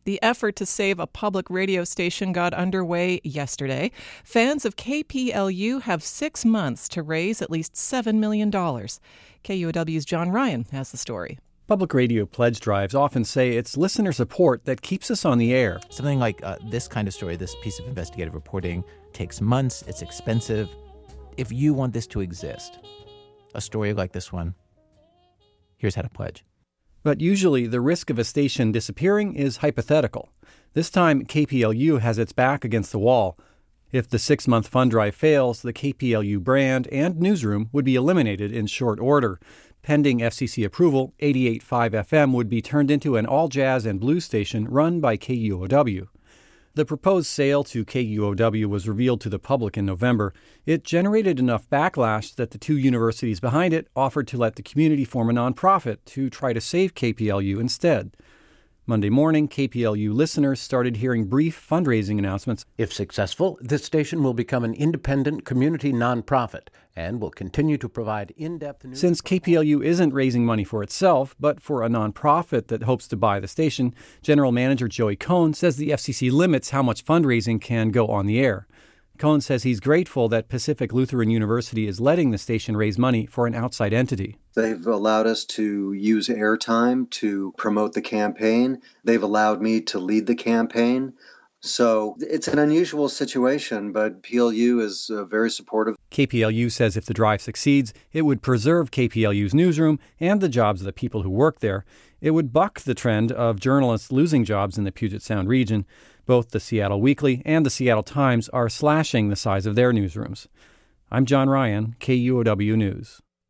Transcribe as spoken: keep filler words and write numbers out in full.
The effort to save a public radio station got underway yesterday. Fans of K P L U have six months to raise at least seven million dollars. K U O W's John Ryan has the story. Public radio pledge drives often say it's listener support that keeps us on the air. Something like uh, this kind of story, this piece of investigative reporting, takes months, it's expensive. If you want this to exist, a story like this one, here's how to pledge. But usually the risk of a station disappearing is hypothetical. This time, K P L U has its back against the wall. If the six-month fund drive fails, the K P L U brand and newsroom would be eliminated in short order. Pending F C C approval, eighty-eight point five F M would be turned into an all-jazz and blues station run by K U O W. The proposed sale to K U O W was revealed to the public in November. It generated enough backlash that the two universities behind it offered to let the community form a nonprofit to try to save K P L U instead. Monday morning, K P L U listeners started hearing brief fundraising announcements. If successful, this station will become an independent community nonprofit and will continue to provide in-depth news. Since K P L U isn't raising money for itself, but for a nonprofit that hopes to buy the station, General Manager Joey Cohn says the F C C limits how much fundraising can go on the air. Cohn says he's grateful that Pacific Lutheran University is letting the station raise money for an outside entity. They've allowed us to use airtime to promote the campaign. They've allowed me to lead the campaign. So it's an unusual situation, but P L U is uh, very supportive. K P L U says if the drive succeeds, it would preserve K P L U's newsroom and the jobs of the people who work there. It would buck the trend of journalists losing jobs in the Puget Sound region. Both the Seattle Weekly and the Seattle Times are slashing the size of their newsrooms. I'm John Ryan, K U O W News.